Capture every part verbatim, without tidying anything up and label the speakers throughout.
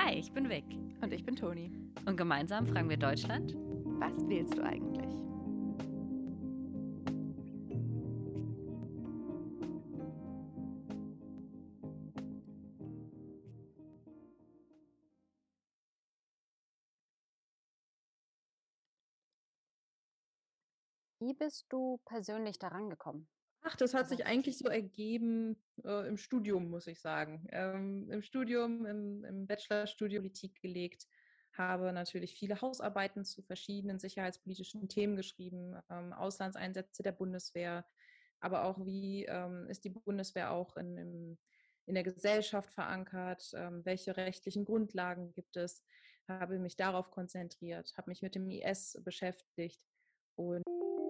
Speaker 1: Hi, ich bin Vic.
Speaker 2: Und ich bin Toni.
Speaker 1: Und gemeinsam fragen wir Deutschland:
Speaker 2: Was wählst du eigentlich?
Speaker 3: Wie bist du persönlich daran gekommen?
Speaker 4: Ach, das hat
Speaker 3: Also-
Speaker 4: sich eigentlich so ergeben äh, im Studium, muss ich sagen. Ähm, Im Studium, im, im Bachelorstudium Politik gelegt, habe natürlich viele Hausarbeiten zu verschiedenen sicherheitspolitischen Themen geschrieben, ähm, Auslandseinsätze der Bundeswehr, aber auch wie ähm, ist die Bundeswehr auch in, im, in der Gesellschaft verankert, ähm, welche rechtlichen Grundlagen gibt es, habe mich darauf konzentriert, habe mich mit dem I S beschäftigt und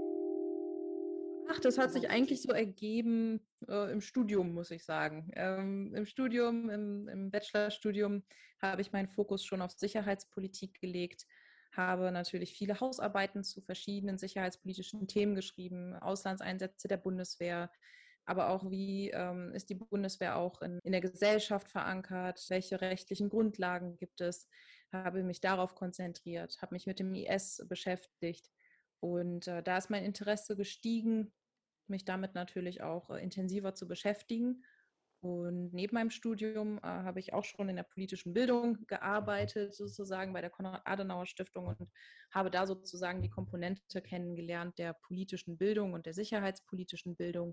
Speaker 4: Ach, das hat sich eigentlich so ergeben äh, im Studium, muss ich sagen. Ähm, Im Studium, im, im Bachelorstudium habe ich meinen Fokus schon auf Sicherheitspolitik gelegt, habe natürlich viele Hausarbeiten zu verschiedenen sicherheitspolitischen Themen geschrieben, Auslandseinsätze der Bundeswehr, aber auch wie ähm, ist die Bundeswehr auch in, in der Gesellschaft verankert, welche rechtlichen Grundlagen gibt es, habe mich darauf konzentriert, habe mich mit dem I S beschäftigt. Und äh, da ist mein Interesse gestiegen, mich damit natürlich auch äh, intensiver zu beschäftigen. Und neben meinem Studium äh, habe ich auch schon in der politischen Bildung gearbeitet, sozusagen bei der Konrad-Adenauer-Stiftung und habe da sozusagen die Komponente kennengelernt der politischen Bildung und der sicherheitspolitischen Bildung.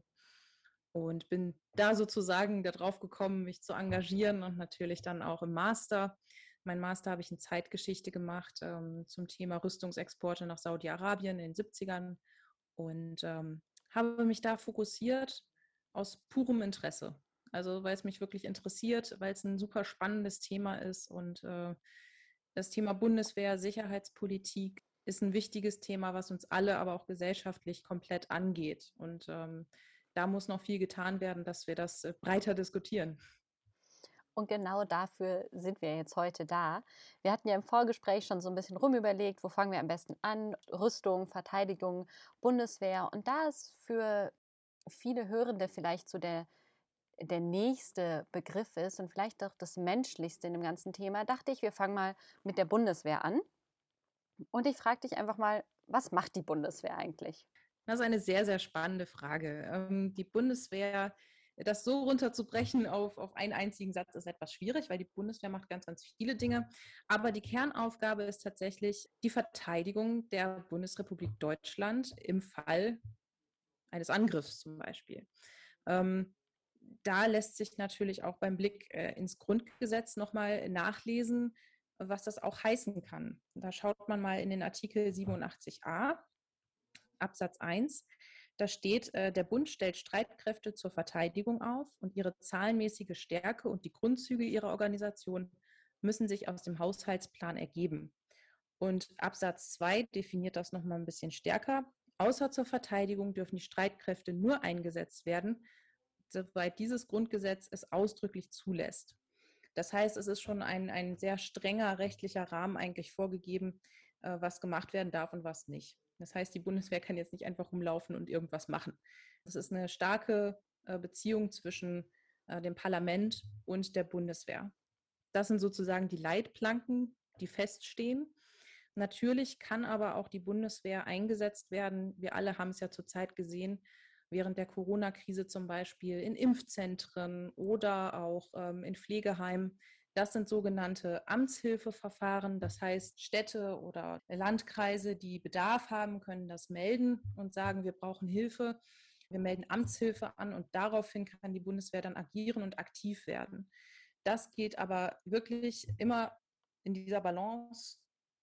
Speaker 4: Und bin da sozusagen darauf gekommen, mich zu engagieren und natürlich dann auch im Master. Mein Master habe ich in Zeitgeschichte gemacht ähm, zum Thema Rüstungsexporte nach Saudi-Arabien in den siebzigern und ähm, habe mich da fokussiert aus purem Interesse. Also weil es mich wirklich interessiert, weil es ein super spannendes Thema ist und äh, das Thema Bundeswehr, Sicherheitspolitik ist ein wichtiges Thema, was uns alle, aber auch gesellschaftlich komplett angeht. Und ähm, da muss noch viel getan werden, dass wir das äh, breiter diskutieren.
Speaker 3: Und genau dafür sind wir jetzt heute da. Wir hatten ja im Vorgespräch schon so ein bisschen rumüberlegt, wo fangen wir am besten an? Rüstung, Verteidigung, Bundeswehr. Und da es für viele Hörende vielleicht so der, der nächste Begriff ist und vielleicht auch das Menschlichste in dem ganzen Thema, dachte ich, wir fangen mal mit der Bundeswehr an. Und ich frage dich einfach mal, was macht die Bundeswehr eigentlich?
Speaker 4: Das ist eine sehr, sehr spannende Frage. Ähm, die Bundeswehr, das so runterzubrechen auf, auf einen einzigen Satz ist etwas schwierig, weil die Bundeswehr macht ganz, ganz viele Dinge. Aber die Kernaufgabe ist tatsächlich die Verteidigung der Bundesrepublik Deutschland im Fall eines Angriffs zum Beispiel. Ähm, da lässt sich natürlich auch beim Blick äh, ins Grundgesetz nochmal nachlesen, was das auch heißen kann. Da schaut man mal in den Artikel siebenundachtzig a. Absatz eins, da steht, äh, der Bund stellt Streitkräfte zur Verteidigung auf und ihre zahlenmäßige Stärke und die Grundzüge ihrer Organisation müssen sich aus dem Haushaltsplan ergeben. Und Absatz zwei definiert das nochmal ein bisschen stärker. Außer zur Verteidigung dürfen die Streitkräfte nur eingesetzt werden, soweit dieses Grundgesetz es ausdrücklich zulässt. Das heißt, es ist schon ein, ein sehr strenger rechtlicher Rahmen eigentlich vorgegeben, äh, was gemacht werden darf und was nicht. Das heißt, die Bundeswehr kann jetzt nicht einfach rumlaufen und irgendwas machen. Das ist eine starke äh, Beziehung zwischen äh, dem Parlament und der Bundeswehr. Das sind sozusagen die Leitplanken, die feststehen. Natürlich kann aber auch die Bundeswehr eingesetzt werden. Wir alle haben es ja zurzeit gesehen, während der Corona-Krise zum Beispiel in Impfzentren oder auch ähm, in Pflegeheimen. Das sind sogenannte Amtshilfeverfahren. Das heißt, Städte oder Landkreise, die Bedarf haben, können das melden und sagen, wir brauchen Hilfe. Wir melden Amtshilfe an und daraufhin kann die Bundeswehr dann agieren und aktiv werden. Das geht aber wirklich immer in dieser Balance.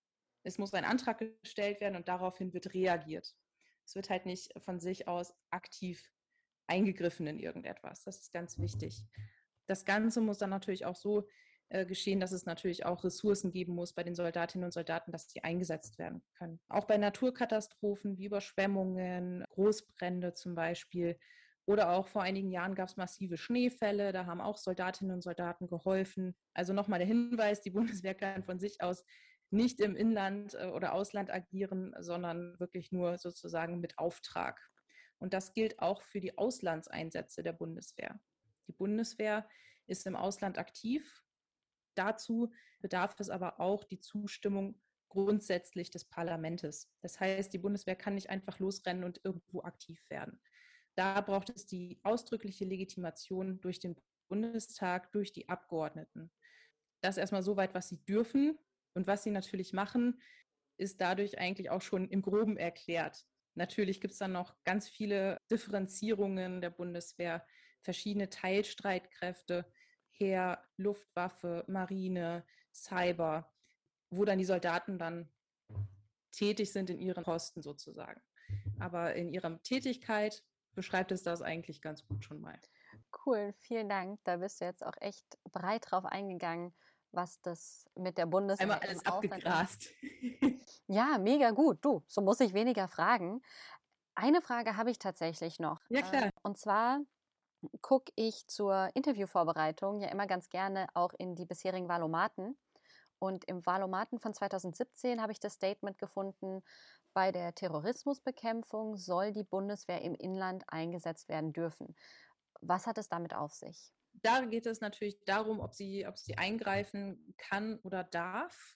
Speaker 4: Es muss ein Antrag gestellt werden und daraufhin wird reagiert. Es wird halt nicht von sich aus aktiv eingegriffen in irgendetwas. Das ist ganz wichtig. Das Ganze muss dann natürlich auch so äh, geschehen, dass es natürlich auch Ressourcen geben muss bei den Soldatinnen und Soldaten, dass sie eingesetzt werden können. Auch bei Naturkatastrophen wie Überschwemmungen, Großbrände zum Beispiel. Oder auch vor einigen Jahren gab es massive Schneefälle, da haben auch Soldatinnen und Soldaten geholfen. Also nochmal der Hinweis, die Bundeswehr kann von sich aus nicht im Inland oder Ausland agieren, sondern wirklich nur sozusagen mit Auftrag. Und das gilt auch für die Auslandseinsätze der Bundeswehr. Die Bundeswehr ist im Ausland aktiv Dazu bedarf es aber auch die Zustimmung grundsätzlich des Parlaments. Das heißt, die Bundeswehr kann nicht einfach losrennen und irgendwo aktiv werden. Da braucht es die ausdrückliche Legitimation durch den Bundestag, durch die Abgeordneten. Das erstmal soweit, was sie dürfen, und was sie natürlich machen, ist dadurch eigentlich auch schon im Groben erklärt. Natürlich gibt es dann noch ganz viele Differenzierungen der Bundeswehr, verschiedene Teilstreitkräfte, Heer, Luftwaffe, Marine, Cyber, wo dann die Soldaten dann tätig sind in ihren Posten sozusagen. Aber in ihrer Tätigkeit beschreibt es das eigentlich ganz gut schon mal.
Speaker 3: Cool, vielen Dank. Da bist du jetzt auch echt breit drauf eingegangen, was das mit der Bundeswehr
Speaker 4: Einmal alles abgegrast.
Speaker 3: Ja, mega gut. Du, so muss ich weniger fragen. Eine Frage habe ich tatsächlich noch.
Speaker 4: Ja, klar.
Speaker 3: Und zwar gucke ich zur Interviewvorbereitung ja immer ganz gerne auch in die bisherigen Valomaten. Und im Valomaten von zweitausendsiebzehn habe ich das Statement gefunden, bei der Terrorismusbekämpfung soll die Bundeswehr im Inland eingesetzt werden dürfen. Was hat es damit auf sich?
Speaker 4: Da geht es natürlich darum, ob sie, ob sie eingreifen kann oder darf.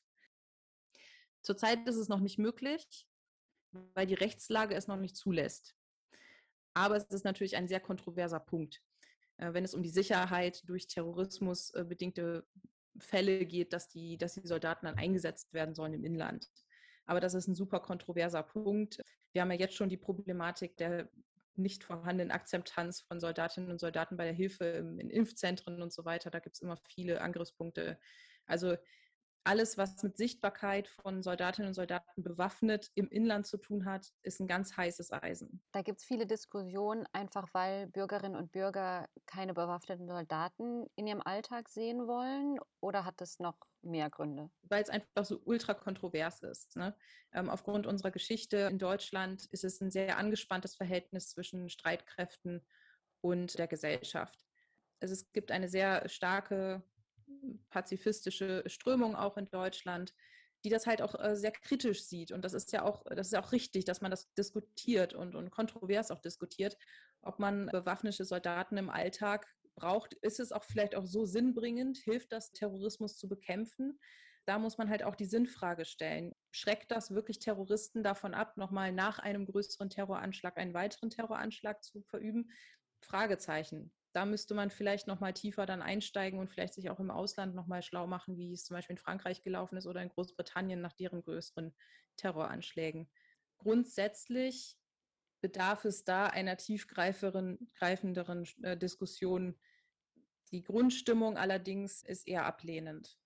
Speaker 4: Zurzeit ist es noch nicht möglich, weil die Rechtslage es noch nicht zulässt. Aber es ist natürlich ein sehr kontroverser Punkt, wenn es um die Sicherheit durch Terrorismus bedingte Fälle geht, dass die, dass die Soldaten dann eingesetzt werden sollen im Inland. Aber das ist ein super kontroverser Punkt. Wir haben ja jetzt schon die Problematik der nicht vorhandenen Akzeptanz von Soldatinnen und Soldaten bei der Hilfe in Impfzentren und so weiter. Da gibt es immer viele Angriffspunkte. Also alles, was mit Sichtbarkeit von Soldatinnen und Soldaten bewaffnet im Inland zu tun hat, ist ein ganz heißes Eisen.
Speaker 3: Da gibt es viele Diskussionen, einfach weil Bürgerinnen und Bürger keine bewaffneten Soldaten in ihrem Alltag sehen wollen, oder hat es noch mehr Gründe?
Speaker 4: Weil es einfach so ultra kontrovers ist. Ne? Ähm, aufgrund unserer Geschichte in Deutschland ist es ein sehr angespanntes Verhältnis zwischen Streitkräften und der Gesellschaft. Also es gibt eine sehr starke pazifistische Strömung auch in Deutschland, die das halt auch äh, sehr kritisch sieht. Und das ist ja auch, das ist ja auch richtig, dass man das diskutiert und, und kontrovers auch diskutiert, ob man bewaffnete Soldaten im Alltag braucht. Ist es auch vielleicht auch so sinnbringend? Hilft das, Terrorismus zu bekämpfen? Da muss man halt auch die Sinnfrage stellen. Schreckt das wirklich Terroristen davon ab, nochmal nach einem größeren Terroranschlag einen weiteren Terroranschlag zu verüben? Fragezeichen. Da müsste man vielleicht noch mal tiefer dann einsteigen und vielleicht sich auch im Ausland noch mal schlau machen, wie es zum Beispiel in Frankreich gelaufen ist oder in Großbritannien nach deren größeren Terroranschlägen. Grundsätzlich bedarf es da einer tiefgreifenderen äh, Diskussion. Die Grundstimmung allerdings ist eher ablehnend.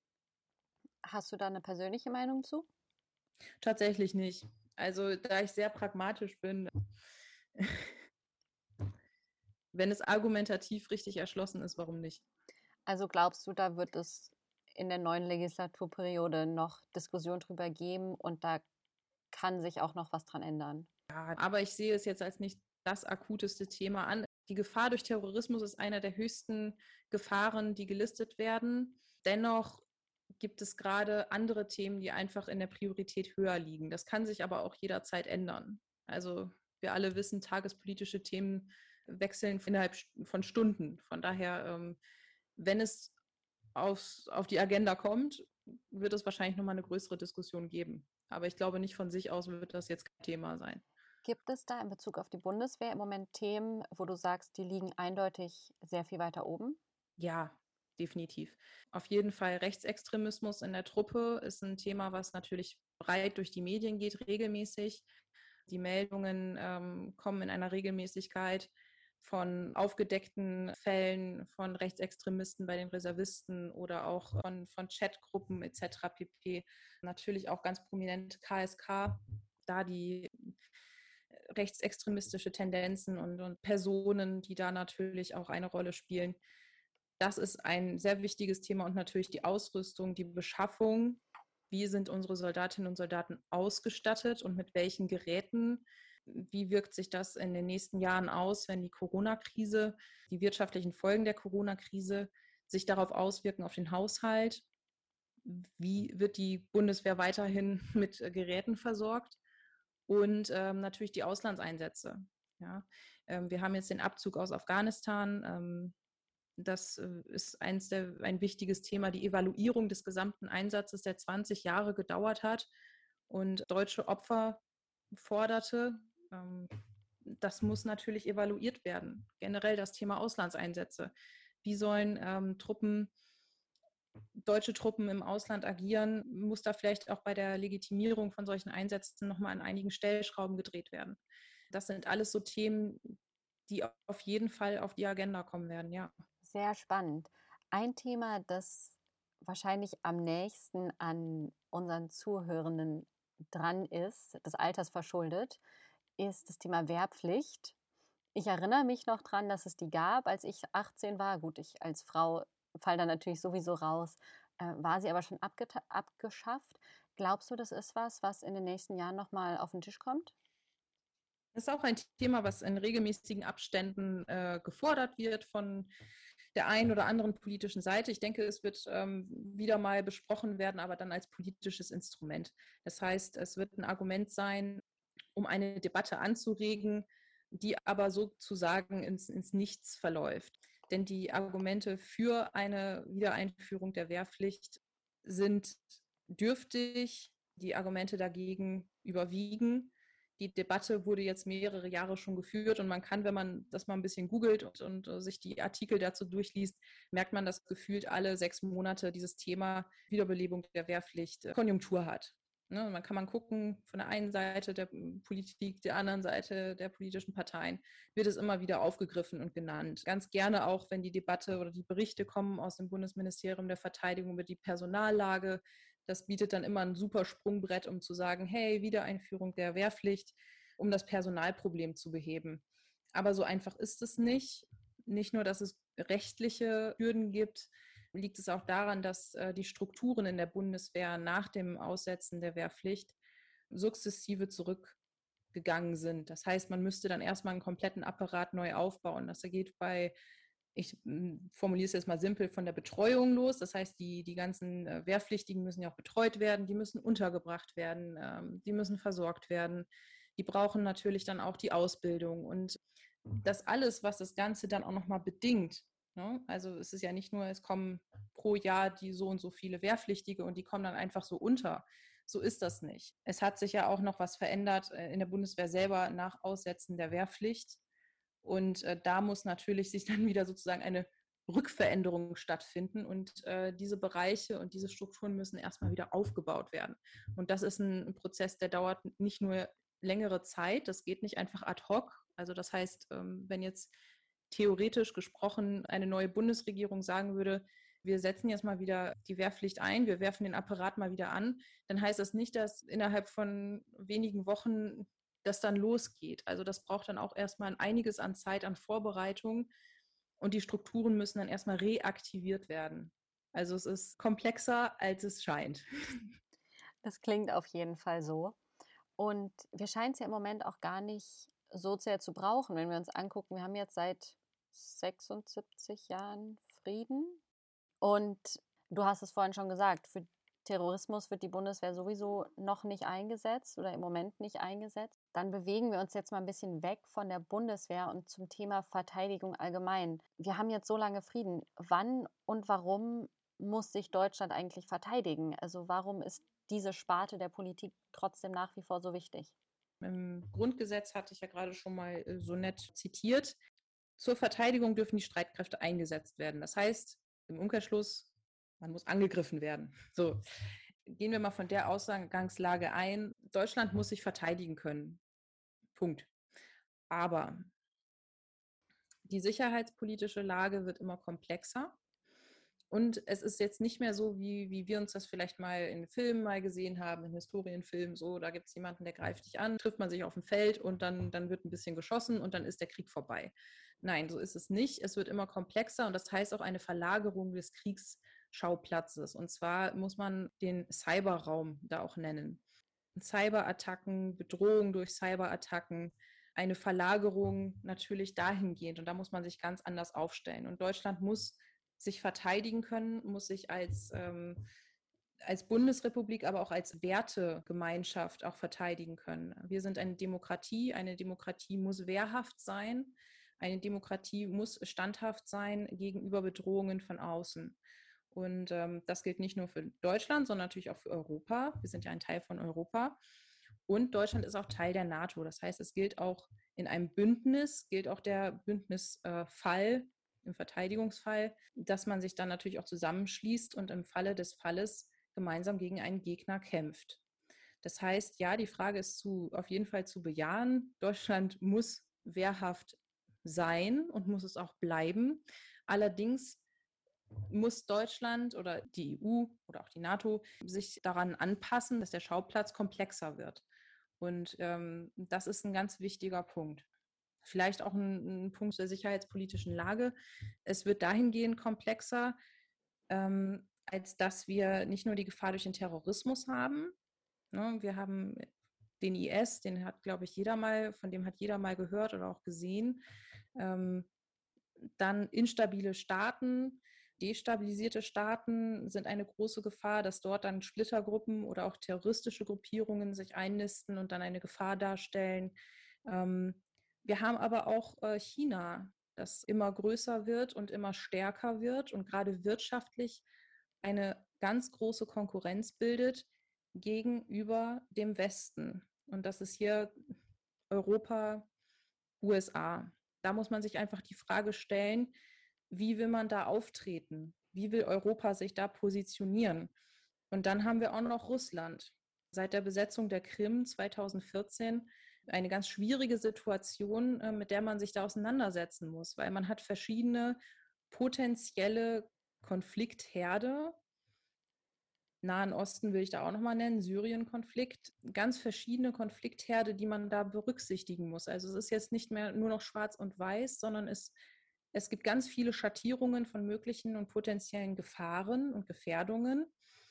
Speaker 3: Hast du da eine persönliche Meinung zu?
Speaker 4: Tatsächlich nicht. Also da ich sehr pragmatisch bin, wenn es argumentativ richtig erschlossen ist, warum nicht?
Speaker 3: Also glaubst du, da wird es in der neuen Legislaturperiode noch Diskussion drüber geben und da kann sich auch noch was dran ändern?
Speaker 4: Ja, aber ich sehe es jetzt als nicht das akuteste Thema an. Die Gefahr durch Terrorismus ist einer der höchsten Gefahren, die gelistet werden. Dennoch gibt es gerade andere Themen, die einfach in der Priorität höher liegen. Das kann sich aber auch jederzeit ändern. Also wir alle wissen, tagespolitische Themen wechseln innerhalb von Stunden. Von daher, ähm, wenn es aufs, auf die Agenda kommt, wird es wahrscheinlich nochmal eine größere Diskussion geben. Aber ich glaube, nicht von sich aus wird das jetzt kein Thema sein.
Speaker 3: Gibt es da in Bezug auf die Bundeswehr im Moment Themen, wo du sagst, die liegen eindeutig sehr viel weiter oben?
Speaker 4: Ja, definitiv. Auf jeden Fall Rechtsextremismus in der Truppe ist ein Thema, was natürlich breit durch die Medien geht, regelmäßig. Die Meldungen ähm, kommen in einer Regelmäßigkeit von aufgedeckten Fällen von Rechtsextremisten bei den Reservisten oder auch von, von Chatgruppen et cetera pp. Natürlich auch ganz prominent K S K, da die rechtsextremistische Tendenzen und, und Personen, die da natürlich auch eine Rolle spielen. Das ist ein sehr wichtiges Thema und natürlich die Ausrüstung, die Beschaffung. Wie sind unsere Soldatinnen und Soldaten ausgestattet und mit welchen Geräten? Wie wirkt sich das in den nächsten Jahren aus, wenn die Corona-Krise, die wirtschaftlichen Folgen der Corona-Krise sich darauf auswirken auf den Haushalt? Wie wird die Bundeswehr weiterhin mit Geräten versorgt? Und ähm, natürlich die Auslandseinsätze. Ja? Ähm, wir haben jetzt den Abzug aus Afghanistan. Ähm, Das äh, ist eins der, ein wichtiges Thema, die Evaluierung des gesamten Einsatzes, der zwanzig Jahre gedauert hat und deutsche Opfer forderte. Ähm, das muss natürlich evaluiert werden. Generell das Thema Auslandseinsätze. Wie sollen ähm, Truppen, deutsche Truppen im Ausland agieren? Muss da vielleicht auch bei der Legitimierung von solchen Einsätzen nochmal an einigen Stellschrauben gedreht werden? Das sind alles so Themen, die auf jeden Fall auf die Agenda kommen werden, ja.
Speaker 3: Sehr spannend. Ein Thema, das wahrscheinlich am nächsten an unseren Zuhörenden dran ist, des Alters verschuldet, ist das Thema Wehrpflicht. Ich erinnere mich noch dran, dass es die gab, als ich achtzehn war. Gut, ich als Frau falle da natürlich sowieso raus. Äh, war sie aber schon abgeta- abgeschafft. Glaubst du, das ist was, was in den nächsten Jahren nochmal auf den Tisch kommt?
Speaker 4: Das ist auch ein Thema, was in regelmäßigen Abständen äh, gefordert wird von der einen oder anderen politischen Seite. Ich denke, es wird ähm, wieder mal besprochen werden, aber dann als politisches Instrument. Das heißt, es wird ein Argument sein, um eine Debatte anzuregen, die aber sozusagen ins, ins Nichts verläuft. Denn die Argumente für eine Wiedereinführung der Wehrpflicht sind dürftig, die Argumente dagegen überwiegen. Die Debatte wurde jetzt mehrere Jahre schon geführt und man kann, wenn man das mal ein bisschen googelt und, und uh, sich die Artikel dazu durchliest, merkt man, dass gefühlt alle sechs Monate dieses Thema Wiederbelebung der Wehrpflicht Konjunktur hat. Ne, man kann man gucken, von der einen Seite der Politik, der anderen Seite der politischen Parteien wird es immer wieder aufgegriffen und genannt. Ganz gerne auch, wenn die Debatte oder die Berichte kommen aus dem Bundesministerium der Verteidigung über die Personallage. Das bietet dann immer ein super Sprungbrett, um zu sagen, hey, Wiedereinführung der Wehrpflicht, um das Personalproblem zu beheben. Aber so einfach ist es nicht. Nicht nur, dass es rechtliche Hürden gibt, liegt es auch daran, dass äh, die Strukturen in der Bundeswehr nach dem Aussetzen der Wehrpflicht sukzessive zurückgegangen sind. Das heißt, man müsste dann erstmal einen kompletten Apparat neu aufbauen. Das geht bei, ich formuliere es jetzt mal simpel, von der Betreuung los. Das heißt, die, die ganzen äh, Wehrpflichtigen müssen ja auch betreut werden, die müssen untergebracht werden, ähm, die müssen versorgt werden. Die brauchen natürlich dann auch die Ausbildung und das alles, was das Ganze dann auch nochmal bedingt. Ne? Also es ist ja nicht nur, es kommen pro Jahr die so und so viele Wehrpflichtige und die kommen dann einfach so unter. So ist das nicht. Es hat sich ja auch noch was verändert in der Bundeswehr selber nach Aussetzen der Wehrpflicht. Und äh, da muss natürlich sich dann wieder sozusagen eine Rückveränderung stattfinden. Und äh, diese Bereiche und diese Strukturen müssen erstmal wieder aufgebaut werden. Und das ist ein, ein Prozess, der dauert nicht nur längere Zeit. Das geht nicht einfach ad hoc. Also das heißt, wenn jetzt theoretisch gesprochen eine neue Bundesregierung sagen würde, wir setzen jetzt mal wieder die Wehrpflicht ein, wir werfen den Apparat mal wieder an, dann heißt das nicht, dass innerhalb von wenigen Wochen das dann losgeht. Also das braucht dann auch erstmal einiges an Zeit, an Vorbereitung und die Strukturen müssen dann erstmal reaktiviert werden. Also es ist komplexer, als es scheint.
Speaker 3: Das klingt auf jeden Fall so. Und wir scheinen es ja im Moment auch gar nicht so sehr zu brauchen, wenn wir uns angucken, wir haben jetzt seit sechsundsiebzig Jahren Frieden. Und du hast es vorhin schon gesagt, für Terrorismus wird die Bundeswehr sowieso noch nicht eingesetzt oder im Moment nicht eingesetzt. Dann bewegen wir uns jetzt mal ein bisschen weg von der Bundeswehr und zum Thema Verteidigung allgemein. Wir haben jetzt so lange Frieden. Wann und warum muss sich Deutschland eigentlich verteidigen? Also warum ist diese Sparte der Politik trotzdem nach wie vor so wichtig?
Speaker 4: Im Grundgesetz hatte ich ja gerade schon mal so nett zitiert. Zur Verteidigung dürfen die Streitkräfte eingesetzt werden. Das heißt, im Umkehrschluss, man muss angegriffen werden. So, gehen wir mal von der Ausgangslage ein. Deutschland muss sich verteidigen können. Punkt. Aber die sicherheitspolitische Lage wird immer komplexer. Und es ist jetzt nicht mehr so, wie, wie wir uns das vielleicht mal in Filmen mal gesehen haben, in Historienfilmen, so, da gibt es jemanden, der greift dich an, trifft man sich auf dem Feld und dann, dann wird ein bisschen geschossen und dann ist der Krieg vorbei. Nein, so ist es nicht. Es wird immer komplexer und das heißt auch eine Verlagerung des Kriegsschauplatzes. Und zwar muss man den Cyberraum da auch nennen. Cyberattacken, Bedrohung durch Cyberattacken, eine Verlagerung natürlich dahingehend. Und da muss man sich ganz anders aufstellen. Und Deutschland muss sich verteidigen können, muss sich als, ähm, als Bundesrepublik, aber auch als Wertegemeinschaft auch verteidigen können. Wir sind eine Demokratie. Eine Demokratie muss wehrhaft sein. Eine Demokratie muss standhaft sein gegenüber Bedrohungen von außen. Und ähm, das gilt nicht nur für Deutschland, sondern natürlich auch für Europa. Wir sind ja ein Teil von Europa. Und Deutschland ist auch Teil der NATO. Das heißt, es gilt auch in einem Bündnis, gilt auch der Bündnisfall, äh, im Verteidigungsfall, dass man sich dann natürlich auch zusammenschließt und im Falle des Falles gemeinsam gegen einen Gegner kämpft. Das heißt, ja, die Frage ist zu, auf jeden Fall zu bejahen. Deutschland muss wehrhaft sein und muss es auch bleiben. Allerdings muss Deutschland oder die E U oder auch die NATO sich daran anpassen, dass der Schauplatz komplexer wird. Und ähm, das ist ein ganz wichtiger Punkt. Vielleicht auch ein, ein Punkt der sicherheitspolitischen Lage. Es wird dahingehend komplexer, ähm, als dass wir nicht nur die Gefahr durch den Terrorismus haben. Ne, wir haben den I S, den hat, glaube ich, jeder mal, von dem hat jeder mal gehört oder auch gesehen. Ähm, dann instabile Staaten, destabilisierte Staaten sind eine große Gefahr, dass dort dann Splittergruppen oder auch terroristische Gruppierungen sich einnisten und dann eine Gefahr darstellen. Ähm, wir haben aber auch äh, China, das immer größer wird und immer stärker wird und gerade wirtschaftlich eine ganz große Konkurrenz bildet gegenüber dem Westen. Und das ist hier Europa, U S A. Da muss man sich einfach die Frage stellen, wie will man da auftreten? Wie will Europa sich da positionieren? Und dann haben wir auch noch Russland. Seit der Besetzung der Krim zweitausendvierzehn eine ganz schwierige Situation, mit der man sich da auseinandersetzen muss, weil man hat verschiedene potenzielle Konfliktherde. Nahen Osten will ich da auch nochmal nennen, Syrien-Konflikt, ganz verschiedene Konfliktherde, die man da berücksichtigen muss. Also es ist jetzt nicht mehr nur noch schwarz und weiß, sondern es, es gibt ganz viele Schattierungen von möglichen und potenziellen Gefahren und Gefährdungen.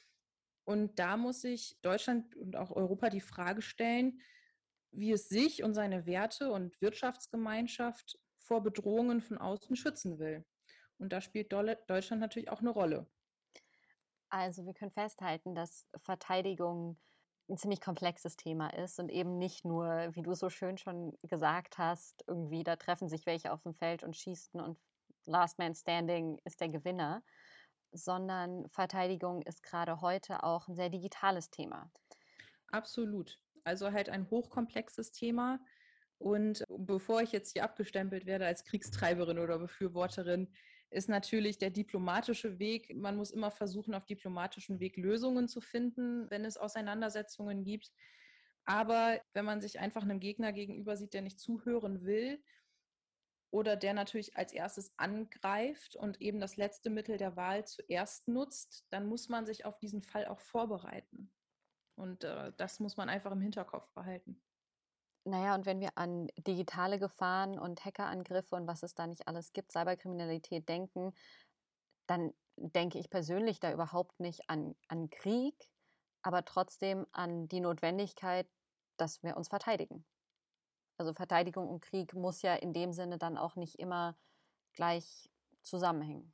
Speaker 4: Und da muss sich Deutschland und auch Europa die Frage stellen, wie es sich und seine Werte und Wirtschaftsgemeinschaft vor Bedrohungen von außen schützen will. Und da spielt Deutschland natürlich auch eine Rolle.
Speaker 3: Also wir können festhalten, dass Verteidigung ein ziemlich komplexes Thema ist und eben nicht nur, wie du so schön schon gesagt hast, irgendwie da treffen sich welche auf dem Feld und schießen und Last Man Standing ist der Gewinner, sondern Verteidigung ist gerade heute auch ein sehr digitales Thema.
Speaker 4: Absolut. Also halt ein hochkomplexes Thema. Und bevor ich jetzt hier abgestempelt werde als Kriegstreiberin oder Befürworterin, ist natürlich der diplomatische Weg. Man muss immer versuchen, auf diplomatischem Weg Lösungen zu finden, wenn es Auseinandersetzungen gibt. Aber wenn man sich einfach einem Gegner gegenüber sieht, der nicht zuhören will oder der natürlich als erstes angreift und eben das letzte Mittel der Wahl zuerst nutzt, dann muss man sich auf diesen Fall auch vorbereiten. Und äh, das muss man einfach im Hinterkopf behalten.
Speaker 3: Naja, und wenn wir an digitale Gefahren und Hackerangriffe und was es da nicht alles gibt, Cyberkriminalität denken, dann denke ich persönlich da überhaupt nicht an, an Krieg, aber trotzdem an die Notwendigkeit, dass wir uns verteidigen. Also Verteidigung und Krieg muss ja in dem Sinne dann auch nicht immer gleich zusammenhängen.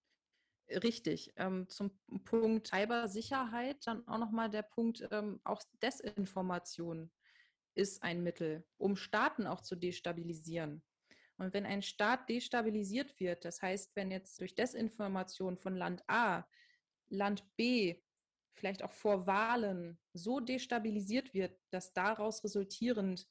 Speaker 4: Richtig. Ähm, zum Punkt Cybersicherheit dann auch nochmal der Punkt, ähm, auch Desinformation ist ein Mittel, um Staaten auch zu destabilisieren. Und wenn ein Staat destabilisiert wird, das heißt, wenn jetzt durch Desinformation von Land A, Land B, vielleicht auch vor Wahlen so destabilisiert wird, dass daraus resultierend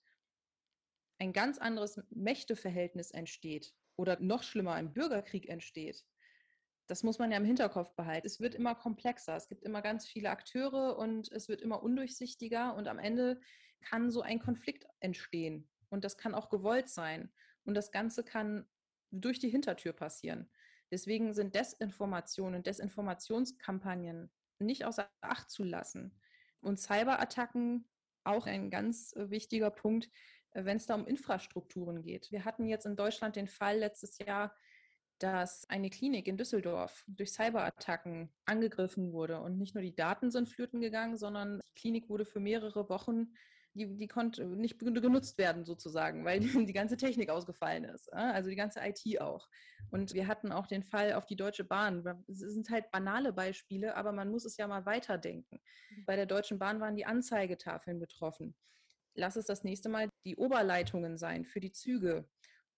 Speaker 4: ein ganz anderes Mächteverhältnis entsteht oder noch schlimmer, ein Bürgerkrieg entsteht, das muss man ja im Hinterkopf behalten. Es wird immer komplexer, es gibt immer ganz viele Akteure und es wird immer undurchsichtiger und am Ende kann so ein Konflikt entstehen und das kann auch gewollt sein und das Ganze kann durch die Hintertür passieren. Deswegen sind Desinformationen, Desinformationskampagnen nicht außer Acht zu lassen. Und Cyberattacken auch ein ganz wichtiger Punkt, wenn es da um Infrastrukturen geht. Wir hatten jetzt in Deutschland den Fall letztes Jahr, dass eine Klinik in Düsseldorf durch Cyberattacken angegriffen wurde. Und nicht nur die Daten sind flöten gegangen, sondern die Klinik wurde für mehrere Wochen, die, die konnte nicht genutzt werden sozusagen, weil die ganze Technik ausgefallen ist. Also die ganze I T auch. Und wir hatten auch den Fall auf die Deutsche Bahn. Es sind halt banale Beispiele, aber man muss es ja mal weiterdenken. Bei der Deutschen Bahn waren die Anzeigetafeln betroffen. Lass es das nächste Mal die Oberleitungen sein für die Züge.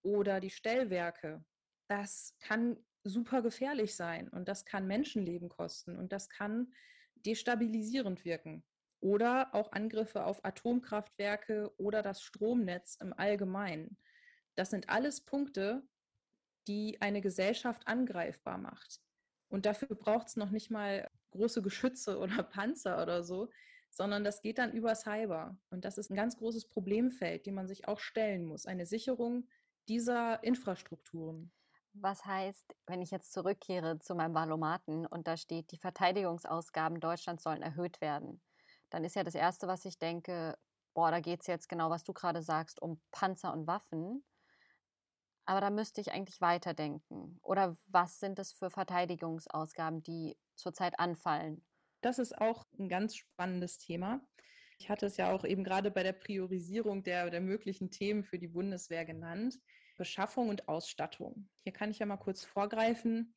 Speaker 4: oder die Stellwerke. Das kann super gefährlich sein und das kann Menschenleben kosten und das kann destabilisierend wirken. Oder auch Angriffe auf Atomkraftwerke oder das Stromnetz im Allgemeinen. Das sind alles Punkte, die eine Gesellschaft angreifbar macht. Und dafür braucht es noch nicht mal große Geschütze oder Panzer oder so, sondern das geht dann über Cyber. Und das ist ein ganz großes Problemfeld, dem man sich auch stellen muss. Eine Sicherung dieser Infrastrukturen.
Speaker 3: Was heißt, wenn ich jetzt zurückkehre zu meinem Valomaten und da steht, die Verteidigungsausgaben Deutschlands sollen erhöht werden, dann ist ja das Erste, was ich denke, boah, da geht es jetzt genau, was du gerade sagst, um Panzer und Waffen. Aber da müsste ich eigentlich weiterdenken. Oder was sind es für Verteidigungsausgaben, die zurzeit anfallen?
Speaker 4: Das ist auch ein ganz spannendes Thema. Ich hatte es ja auch eben gerade bei der Priorisierung der, der möglichen Themen für die Bundeswehr genannt. Beschaffung und Ausstattung. Hier kann ich ja mal kurz vorgreifen.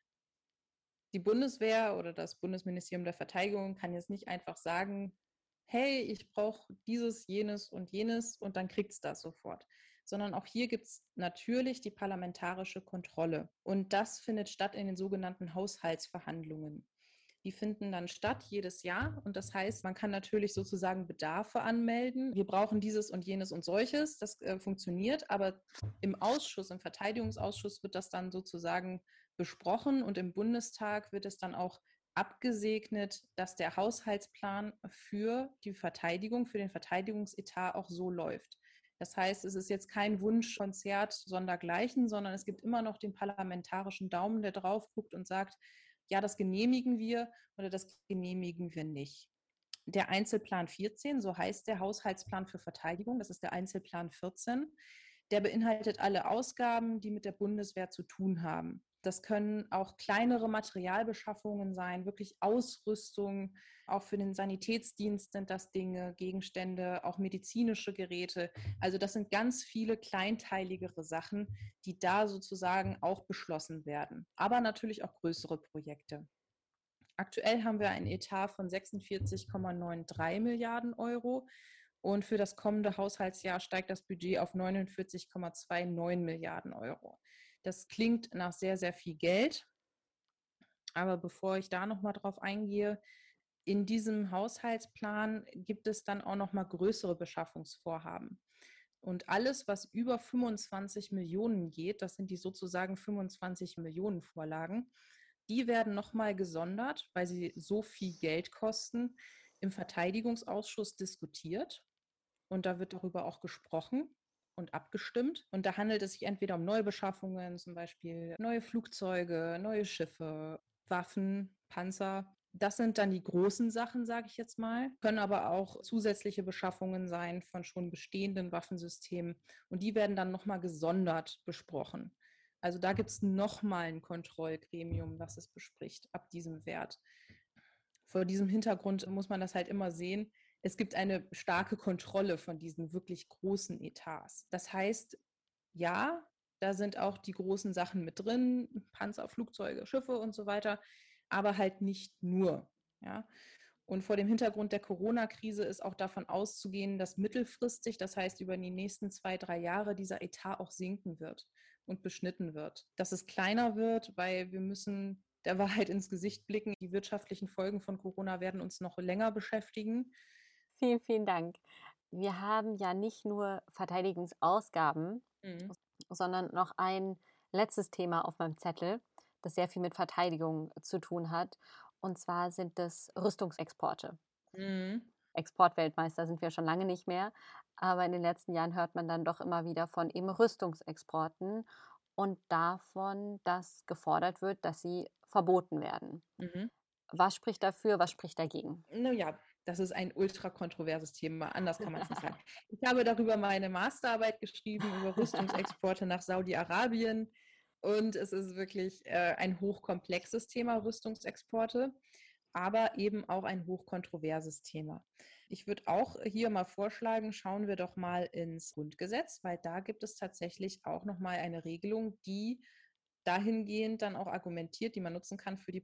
Speaker 4: Die Bundeswehr oder das Bundesministerium der Verteidigung kann jetzt nicht einfach sagen, hey, ich brauche dieses, jenes und jenes und dann kriegt es das sofort. Sondern auch hier gibt es natürlich die parlamentarische Kontrolle. Und das findet statt in den sogenannten Haushaltsverhandlungen. Die finden dann statt jedes Jahr und das heißt, man kann natürlich sozusagen Bedarfe anmelden. Wir brauchen dieses und jenes und solches, das äh, funktioniert, aber im Ausschuss, im Verteidigungsausschuss wird das dann sozusagen besprochen und im Bundestag wird es dann auch abgesegnet, dass der Haushaltsplan für die Verteidigung, für den Verteidigungsetat auch so läuft. Das heißt, es ist jetzt kein Wunschkonzert sondergleichen, sondern es gibt immer noch den parlamentarischen Daumen, der drauf guckt und sagt, ja, das genehmigen wir oder das genehmigen wir nicht. Der Einzelplan vierzehn, so heißt der Haushaltsplan für Verteidigung, das ist der Einzelplan vierzehn, der beinhaltet alle Ausgaben, die mit der Bundeswehr zu tun haben. Das können auch kleinere Materialbeschaffungen sein, wirklich Ausrüstung. Auch für den Sanitätsdienst sind das Dinge, Gegenstände, auch medizinische Geräte. Also das sind ganz viele kleinteiligere Sachen, die da sozusagen auch beschlossen werden. Aber natürlich auch größere Projekte. Aktuell haben wir einen Etat von sechsundvierzig Komma drei neun Milliarden Euro. Und für das kommende Haushaltsjahr steigt das Budget auf neunundvierzig Komma neunundzwanzig Milliarden Euro. Das klingt nach sehr, sehr viel Geld. Aber bevor ich da nochmal drauf eingehe, in diesem Haushaltsplan gibt es dann auch nochmal größere Beschaffungsvorhaben. Und alles, was über fünfundzwanzig Millionen geht, das sind die sozusagen fünfundzwanzig Millionen Vorlagen, die werden nochmal gesondert, weil sie so viel Geld kosten, im Verteidigungsausschuss diskutiert. Und da wird darüber auch gesprochen und abgestimmt. Und da handelt es sich entweder um Neubeschaffungen, zum Beispiel neue Flugzeuge, neue Schiffe, Waffen, Panzer. Das sind dann die großen Sachen, sage ich jetzt mal, können aber auch zusätzliche Beschaffungen sein von schon bestehenden Waffensystemen. Und die werden dann nochmal gesondert besprochen. Also da gibt es nochmal ein Kontrollgremium, was es bespricht ab diesem Wert. Vor diesem Hintergrund muss man das halt immer sehen. Es gibt eine starke Kontrolle von diesen wirklich großen Etats. Das heißt, ja, da sind auch die großen Sachen mit drin, Panzer, Flugzeuge, Schiffe und so weiter, aber halt nicht nur. Ja. Und vor dem Hintergrund der Corona-Krise ist auch davon auszugehen, dass mittelfristig, das heißt über die nächsten zwei, drei Jahre, dieser Etat auch sinken wird und beschnitten wird. Dass es kleiner wird, weil wir müssen der Wahrheit ins Gesicht blicken. Die wirtschaftlichen Folgen von Corona werden uns noch länger beschäftigen.
Speaker 3: Vielen, vielen Dank. Wir haben ja nicht nur Verteidigungsausgaben, mhm. sondern noch ein letztes Thema auf meinem Zettel, das sehr viel mit Verteidigung zu tun hat. Und zwar sind das Rüstungsexporte. Mhm. Exportweltmeister sind wir schon lange nicht mehr, aber in den letzten Jahren hört man dann doch immer wieder von eben Rüstungsexporten und davon, dass gefordert wird, dass sie verboten werden. Mhm. Was spricht dafür, was spricht dagegen?
Speaker 4: Naja, das ist ein ultra kontroverses Thema, anders kann man es nicht sagen. Ich habe darüber meine Masterarbeit geschrieben, über Rüstungsexporte nach Saudi-Arabien. Und es ist wirklich äh, ein hochkomplexes Thema, Rüstungsexporte, aber eben auch ein hochkontroverses Thema. Ich würde auch hier mal vorschlagen, schauen wir doch mal ins Grundgesetz, weil da gibt es tatsächlich auch nochmal eine Regelung, die dahingehend dann auch argumentiert, die man nutzen kann für die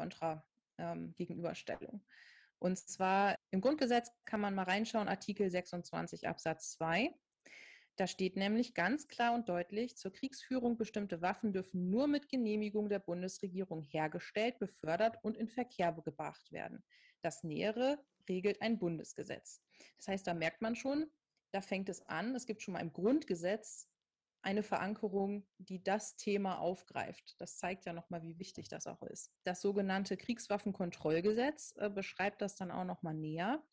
Speaker 4: Pro-Kontra-Gegenüberstellung. Ähm, Und zwar im Grundgesetz kann man mal reinschauen, Artikel sechsundzwanzig Absatz zwei. Da steht nämlich ganz klar und deutlich, zur Kriegsführung bestimmte Waffen dürfen nur mit Genehmigung der Bundesregierung hergestellt, befördert und in Verkehr gebracht werden. Das Nähere regelt ein Bundesgesetz. Das heißt, da merkt man schon, da fängt es an. Es gibt schon mal im Grundgesetz eine Verankerung, die das Thema aufgreift. Das zeigt ja nochmal, wie wichtig das auch ist. Das sogenannte Kriegswaffenkontrollgesetz äh, beschreibt das dann auch nochmal näher.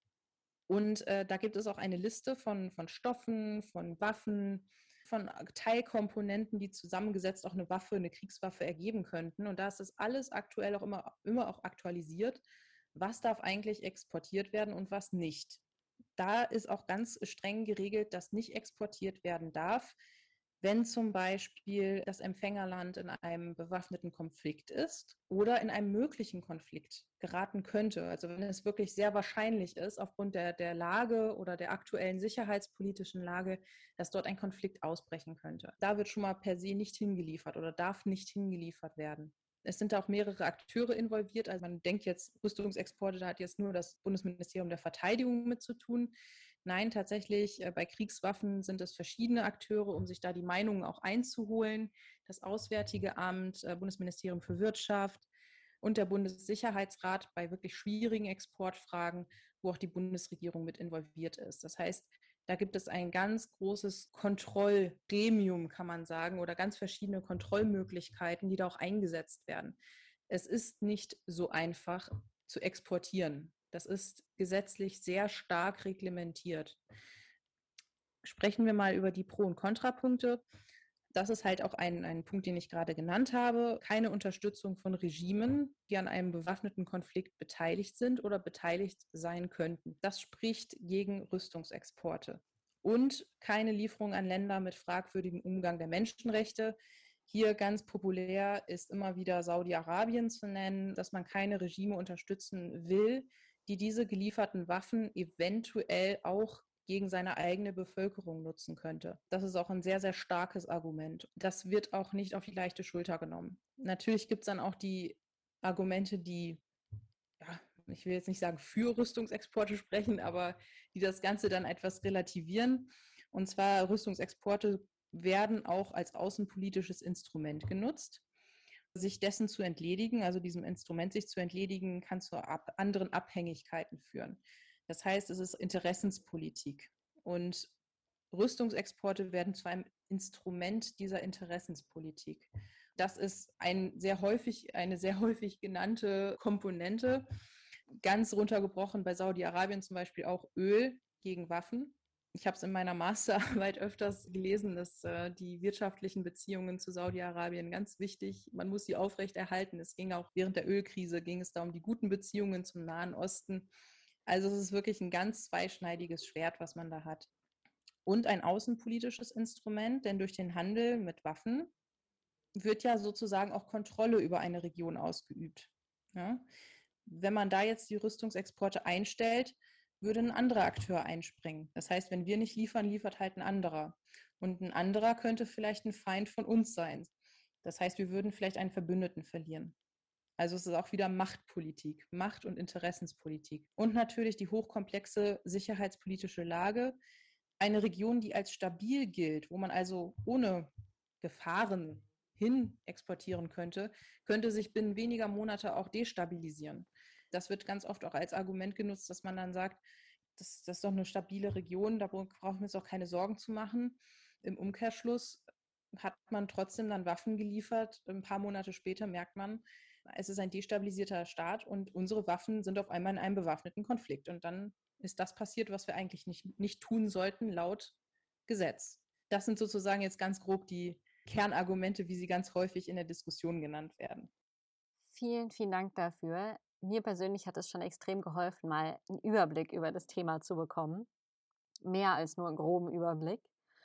Speaker 4: Und äh, da gibt es auch eine Liste von, von Stoffen, von Waffen, von Teilkomponenten, die zusammengesetzt auch eine Waffe, eine Kriegswaffe ergeben könnten. Und da ist das alles aktuell auch immer, immer auch aktualisiert. Was darf eigentlich exportiert werden und was nicht? Da ist auch ganz streng geregelt, dass nicht exportiert werden darf, wenn zum Beispiel das Empfängerland in einem bewaffneten Konflikt ist oder in einem möglichen Konflikt geraten könnte. Also wenn es wirklich sehr wahrscheinlich ist, aufgrund der, der Lage oder der aktuellen sicherheitspolitischen Lage, dass dort ein Konflikt ausbrechen könnte. Da wird schon mal per se nicht hingeliefert oder darf nicht hingeliefert werden. Es sind da auch mehrere Akteure involviert. Also man denkt jetzt, Rüstungsexporte, da hat jetzt nur das Bundesministerium der Verteidigung mit zu tun. Nein, tatsächlich, äh, bei Kriegswaffen sind es verschiedene Akteure, um sich da die Meinungen auch einzuholen. Das Auswärtige Amt, äh, Bundesministerium für Wirtschaft und der Bundessicherheitsrat bei wirklich schwierigen Exportfragen, wo auch die Bundesregierung mit involviert ist. Das heißt, da gibt es ein ganz großes Kontrollgremium, kann man sagen, oder ganz verschiedene Kontrollmöglichkeiten, die da auch eingesetzt werden. Es ist nicht so einfach zu exportieren. Das ist gesetzlich sehr stark reglementiert. Sprechen wir mal über die Pro- und Kontrapunkte. Das ist halt auch ein, ein Punkt, den ich gerade genannt habe. Keine Unterstützung von Regimen, die an einem bewaffneten Konflikt beteiligt sind oder beteiligt sein könnten. Das spricht gegen Rüstungsexporte. Und keine Lieferung an Länder mit fragwürdigem Umgang der Menschenrechte. Hier ganz populär ist immer wieder Saudi-Arabien zu nennen, dass man keine Regime unterstützen will, die diese gelieferten Waffen eventuell auch gegen seine eigene Bevölkerung nutzen könnte. Das ist auch ein sehr, sehr starkes Argument. Das wird auch nicht auf die leichte Schulter genommen. Natürlich gibt es dann auch die Argumente, die, ja, ich will jetzt nicht sagen für Rüstungsexporte sprechen, aber die das Ganze dann etwas relativieren. Und zwar Rüstungsexporte werden auch als außenpolitisches Instrument genutzt. Sich dessen zu entledigen, also diesem Instrument sich zu entledigen, kann zu ab anderen Abhängigkeiten führen. Das heißt, es ist Interessenspolitik. Und Rüstungsexporte werden zu einem Instrument dieser Interessenspolitik. Das ist ein sehr häufig, eine sehr häufig genannte Komponente. Ganz runtergebrochen bei Saudi-Arabien zum Beispiel auch Öl gegen Waffen. Ich habe es in meiner Masterarbeit öfters gelesen, dass äh, die wirtschaftlichen Beziehungen zu Saudi-Arabien ganz wichtig, man muss sie aufrechterhalten. Es ging auch während der Ölkrise, ging es da um die guten Beziehungen zum Nahen Osten. Also es ist wirklich ein ganz zweischneidiges Schwert, was man da hat. Und ein außenpolitisches Instrument, denn durch den Handel mit Waffen wird ja sozusagen auch Kontrolle über eine Region ausgeübt. Ja? Wenn man da jetzt die Rüstungsexporte einstellt, würde ein anderer Akteur einspringen. Das heißt, wenn wir nicht liefern, liefert halt ein anderer. Und ein anderer könnte vielleicht ein Feind von uns sein. Das heißt, wir würden vielleicht einen Verbündeten verlieren. Also es ist auch wieder Machtpolitik, Macht- und Interessenspolitik. Und natürlich die hochkomplexe sicherheitspolitische Lage. Eine Region, die als stabil gilt, wo man also ohne Gefahren hin exportieren könnte, könnte sich binnen weniger Monate auch destabilisieren. Das wird ganz oft auch als Argument genutzt, dass man dann sagt, das, das ist doch eine stabile Region, da brauchen wir uns auch keine Sorgen zu machen. Im Umkehrschluss hat man trotzdem dann Waffen geliefert. Ein paar Monate später merkt man, es ist ein destabilisierter Staat und unsere Waffen sind auf einmal in einem bewaffneten Konflikt. Und dann ist das passiert, was wir eigentlich nicht, nicht tun sollten, laut Gesetz. Das sind sozusagen jetzt ganz grob die Kernargumente, wie sie ganz häufig in der Diskussion genannt werden.
Speaker 3: Vielen, vielen Dank dafür. Mir persönlich hat es schon extrem geholfen, mal einen Überblick über das Thema zu bekommen. Mehr als nur einen groben Überblick.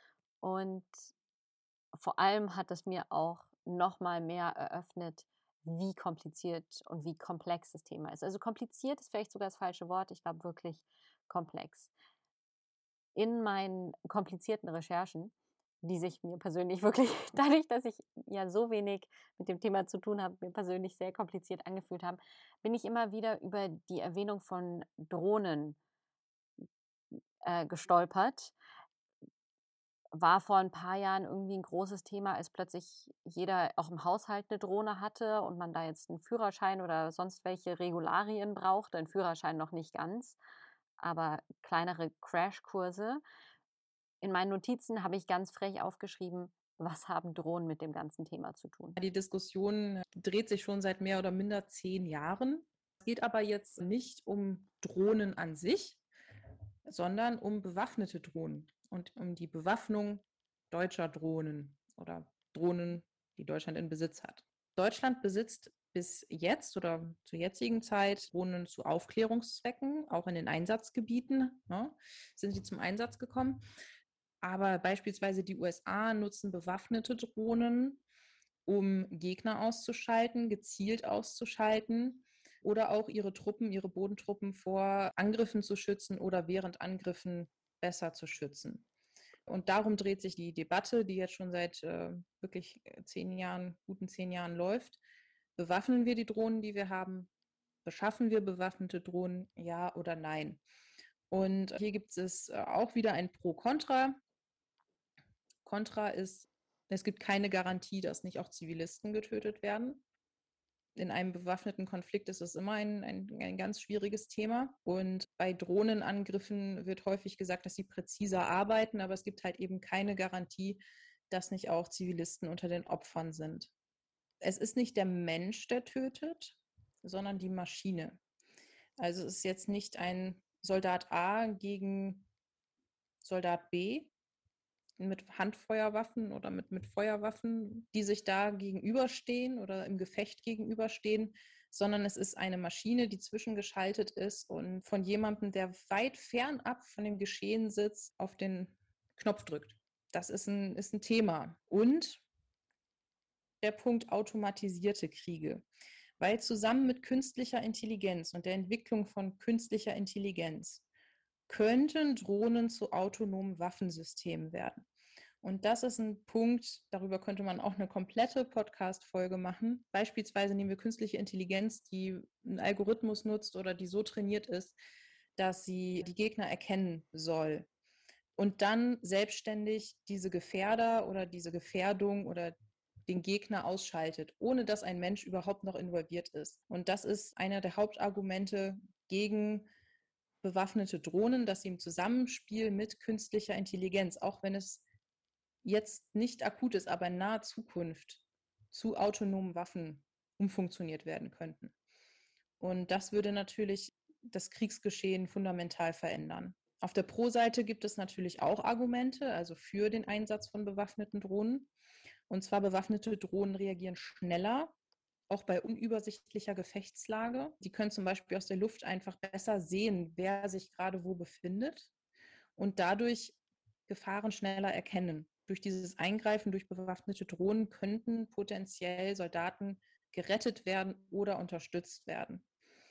Speaker 3: Und vor allem hat es mir auch noch mal mehr eröffnet, wie kompliziert und wie komplex das Thema ist. Also kompliziert ist vielleicht sogar das falsche Wort. Ich glaube wirklich komplex. In meinen komplizierten Recherchen, die sich mir persönlich wirklich, dadurch, dass ich ja so wenig mit dem Thema zu tun habe, mir persönlich sehr kompliziert angefühlt haben, bin ich immer wieder über die Erwähnung von Drohnen äh, gestolpert. war vor ein paar Jahren irgendwie ein großes Thema, als plötzlich jeder auch im Haushalt eine Drohne hatte und man da jetzt einen Führerschein oder sonst welche Regularien braucht. Ein Führerschein noch nicht ganz, aber kleinere Crashkurse. In meinen Notizen habe ich ganz frech aufgeschrieben: „Was haben Drohnen mit dem ganzen Thema zu tun?“
Speaker 4: Die Diskussion dreht sich schon seit mehr oder minder zehn Jahren. Es geht aber jetzt nicht um Drohnen an sich, sondern um bewaffnete Drohnen und um die Bewaffnung deutscher Drohnen oder Drohnen, die Deutschland in Besitz hat. Deutschland besitzt bis jetzt oder zur jetzigen Zeit Drohnen zu Aufklärungszwecken, auch in den Einsatzgebieten, ne, sind sie zum Einsatz gekommen. Aber beispielsweise die U S A nutzen bewaffnete Drohnen, um Gegner auszuschalten, gezielt auszuschalten oder auch ihre Truppen, ihre Bodentruppen vor Angriffen zu schützen oder während Angriffen besser zu schützen. Und darum dreht sich die Debatte, die jetzt schon seit äh, wirklich zehn Jahren, guten zehn Jahren läuft. Bewaffnen wir die Drohnen, die wir haben? Beschaffen wir bewaffnete Drohnen? Ja oder nein? Und hier gibt es auch wieder ein Pro-Kontra. Kontra ist, es gibt keine Garantie, dass nicht auch Zivilisten getötet werden. In einem bewaffneten Konflikt ist es immer ein, ein, ein ganz schwieriges Thema. Und bei Drohnenangriffen wird häufig gesagt, dass sie präziser arbeiten, aber es gibt halt eben keine Garantie, dass nicht auch Zivilisten unter den Opfern sind. Es ist nicht der Mensch, der tötet, sondern die Maschine. Also es ist jetzt nicht ein Soldat A gegen Soldat B mit Handfeuerwaffen oder mit, mit Feuerwaffen, die sich da gegenüberstehen oder im Gefecht gegenüberstehen, sondern es ist eine Maschine, die zwischengeschaltet ist und von jemandem, der weit fernab von dem Geschehen sitzt, auf den Knopf drückt. Das ist ein, ist ein Thema. Und der Punkt automatisierte Kriege. Weil zusammen mit künstlicher Intelligenz und der Entwicklung von künstlicher Intelligenz könnten Drohnen zu autonomen Waffensystemen werden. Und das ist ein Punkt, darüber könnte man auch eine komplette Podcast-Folge machen. Beispielsweise nehmen wir künstliche Intelligenz, die einen Algorithmus nutzt oder die so trainiert ist, dass sie die Gegner erkennen soll. Und dann selbstständig diese Gefährder oder diese Gefährdung oder den Gegner ausschaltet, ohne dass ein Mensch überhaupt noch involviert ist. Und das ist einer der Hauptargumente gegen bewaffnete Drohnen, dass sie im Zusammenspiel mit künstlicher Intelligenz, auch wenn es jetzt nicht akut ist, aber in naher Zukunft zu autonomen Waffen umfunktioniert werden könnten. Und das würde natürlich das Kriegsgeschehen fundamental verändern. Auf der Pro-Seite gibt es natürlich auch Argumente, also für den Einsatz von bewaffneten Drohnen. Und zwar bewaffnete Drohnen reagieren schneller, auch bei unübersichtlicher Gefechtslage. Die können zum Beispiel aus der Luft einfach besser sehen, wer sich gerade wo befindet und dadurch Gefahren schneller erkennen. Durch dieses Eingreifen durch bewaffnete Drohnen könnten potenziell Soldaten gerettet werden oder unterstützt werden.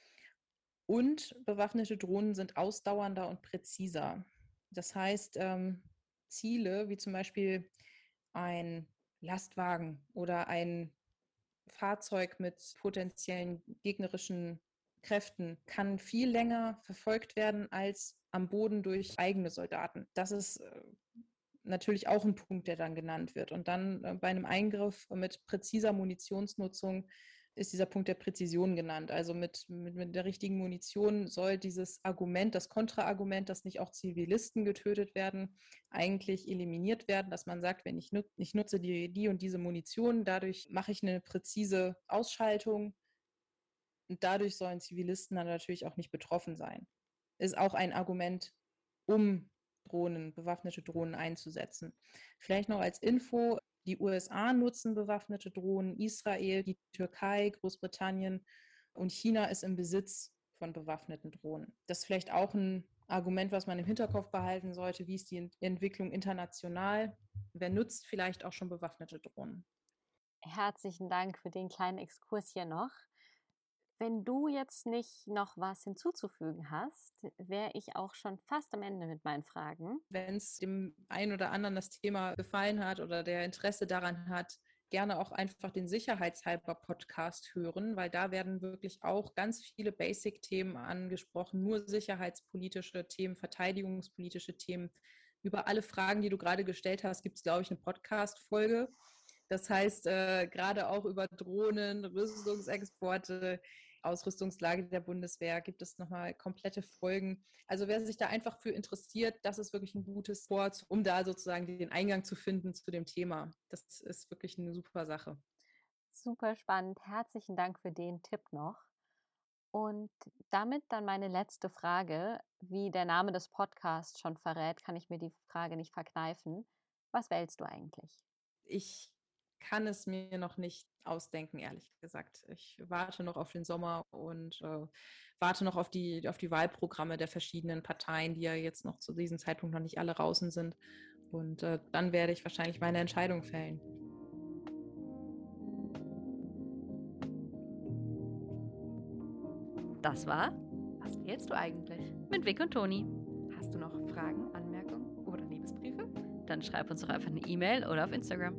Speaker 4: Und bewaffnete Drohnen sind ausdauernder und präziser. Das heißt, ähm, Ziele wie zum Beispiel ein Lastwagen oder ein Fahrzeug mit potenziellen gegnerischen Kräften kann viel länger verfolgt werden als am Boden durch eigene Soldaten. Das ist äh, natürlich auch ein Punkt, der dann genannt wird. Und dann äh, bei einem Eingriff mit präziser Munitionsnutzung ist dieser Punkt der Präzision genannt. Also mit, mit, mit der richtigen Munition soll dieses Argument, das Kontraargument, dass nicht auch Zivilisten getötet werden, eigentlich eliminiert werden, dass man sagt, wenn ich, nut, ich nutze die, die und diese Munition, dadurch mache ich eine präzise Ausschaltung und dadurch sollen Zivilisten dann natürlich auch nicht betroffen sein. Ist auch ein Argument, um Drohnen, bewaffnete Drohnen einzusetzen. Vielleicht noch als Info, die U S A nutzen bewaffnete Drohnen, Israel, die Türkei, Großbritannien und China ist im Besitz von bewaffneten Drohnen. Das ist vielleicht auch ein Argument, was man im Hinterkopf behalten sollte. Wie ist die Entwicklung international? Wer nutzt vielleicht auch schon bewaffnete Drohnen?
Speaker 3: Herzlichen Dank für den kleinen Exkurs hier noch. Wenn du jetzt nicht noch was hinzuzufügen hast, wäre ich auch schon fast am Ende mit meinen Fragen.
Speaker 4: Wenn es dem einen oder anderen das Thema gefallen hat oder der Interesse daran hat, gerne auch einfach den Sicherheitshalber-Podcast hören, weil da werden wirklich auch ganz viele Basic-Themen angesprochen, nur sicherheitspolitische Themen, verteidigungspolitische Themen über alle Fragen, die du gerade gestellt hast, gibt es, glaube ich, eine Podcast-Folge. Das heißt, äh, gerade auch über Drohnen, Rüstungsexporte, Ausrüstungslage der Bundeswehr gibt es nochmal komplette Folgen. Also wer sich da einfach für interessiert, das ist wirklich ein gutes Wort, um da sozusagen den Eingang zu finden zu dem Thema. Das ist wirklich eine super Sache.
Speaker 3: Super spannend. Herzlichen Dank für den Tipp noch. Und damit dann meine letzte Frage. Wie der Name des Podcasts schon verrät, kann ich mir die Frage nicht verkneifen. Was wählst du eigentlich?
Speaker 4: Ich kann es mir noch nicht ausdenken, ehrlich gesagt. Ich warte noch auf den Sommer und äh, warte noch auf die, auf die Wahlprogramme der verschiedenen Parteien, die ja jetzt noch zu diesem Zeitpunkt noch nicht alle draußen sind. Und äh, dann werde ich wahrscheinlich meine Entscheidung fällen.
Speaker 1: Das war
Speaker 2: Was wählst du eigentlich?
Speaker 1: mit Vic und Toni.
Speaker 2: Hast du noch Fragen, Anmerkungen oder Liebesbriefe?
Speaker 1: Dann schreib uns doch einfach eine E-Mail oder auf Instagram.